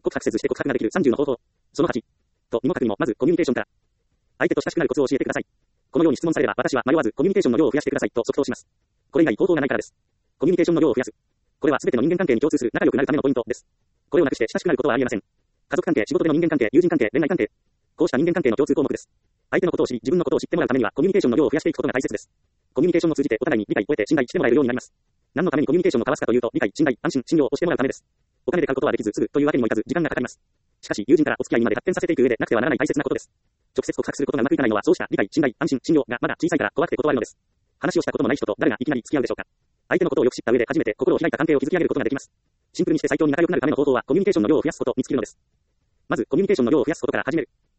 告白せずして告白ができる30の方法。その8。とにもかくにも、まずコミュニケーションから。相手と親しくなるコツを教えてください。このように質問されれば、私は迷わずコミュニケーションの量を増やしてくださいと即答します。これ以外方法がないからです。コミュニケーションの量を増やす。これは全ての人間関係に共通する仲良くなるためのポイントです。これをなくして親しくなることはありえません。家族関係、仕事での人間関係、友人関係、恋愛関係。こうした人間関係の共通項目です。相手のことを知り、自分のことを知ってもらうためにはコミュニケーションの量を増やしていくことが大切です。コミュニケーションを通じてお互いに理解を得て信頼してもらえるようになります。何のためにコミュニケーションを交わすかというと、理解、信頼、安心、信用をしてもらうためです。お金で買うことはできず、すぐというわけにもいかず、時間がかかります。しかし、友人からお付き合いにまで発展させていく上でなくてはならない大切なことです。直接告白することがうまくいかないのは、そうした理解、信頼、安心、信用がまだ小さいから怖くて断るのです。話をしたこともない人と誰がいきなり付き合うでしょうか。相手のことをよく知った上で初めて心を開いた関係を築き上げることができます。シンプルにして最強に仲良くなるための方法はコミュニケーションの量を増やすことに尽きるのです。まず、コミュニケーションの量を増やすことから始める。